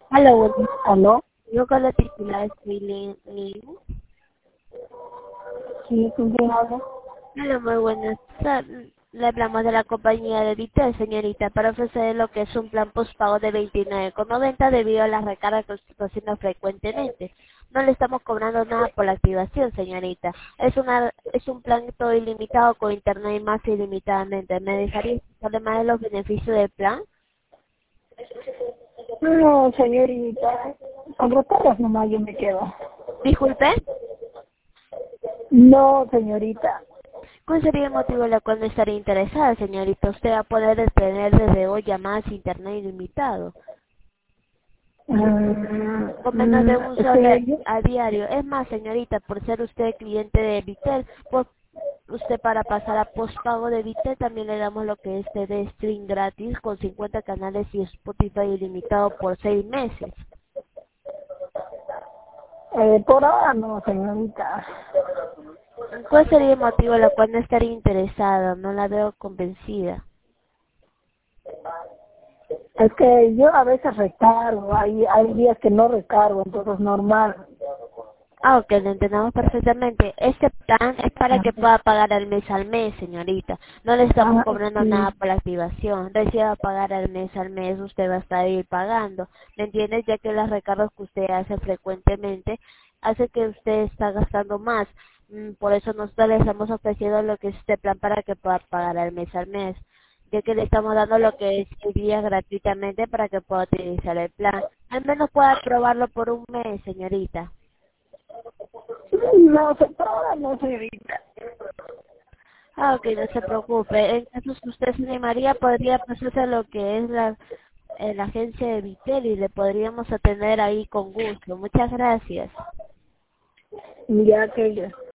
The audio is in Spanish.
Hola, buenas. ¿Aló? Yo con la titular estoy Lin. Sí, ¿con quién hablo? Hola, muy buenas. Le hablamos de la compañía de Vitel, señorita, para ofrecer lo que es un plan postpago de 29,90 debido a las recargas que usted está haciendo frecuentemente. No le estamos cobrando nada por la activación, señorita. Es un plan todo ilimitado con internet y más ilimitadamente. ¿Me dejaría explicarle más de los beneficios del plan? No, señorita, con recargas nomás yo me quedo. Disculpe. No, señorita. ¿Cuál sería el motivo en el cual no estaría interesada, señorita? Usted va a poder tener desde hoy llamadas a internet ilimitado, con menos de un Es sol que yo, a diario. Es más, señorita, por ser usted cliente de Vitel, pues usted para pasar a postpago de Vitel también le damos lo que es TV Stream gratis con 50 canales y Spotify ilimitado por 6 meses. por ahora no, señorita. ¿Cuál sería el motivo en el cual no estaría interesada? No la veo convencida. Es que yo a veces recargo, hay días que no recargo, entonces normal. Ah, ok, lo entendemos perfectamente. Este plan es para Ah, que pueda pagar al mes, señorita. No le estamos ah, cobrando nada sí. por la activación. Recién va a pagar al mes, usted va a estar ahí pagando. ¿Me entiendes? Ya que los recargos que usted hace frecuentemente hace que usted está gastando más. Por eso nosotros le estamos ofreciendo lo que es este plan para que pueda pagar al mes. Ya que le estamos dando lo que es el día gratuitamente para que pueda utilizar el plan. Al menos pueda probarlo por un mes, señorita. No, por ahora no, señorita. Ah, ok, no se preocupe. En caso que usted se animaría, podría pasarse a lo que es la agencia de Vitel y le podríamos atender ahí con gusto. Muchas gracias. Ya que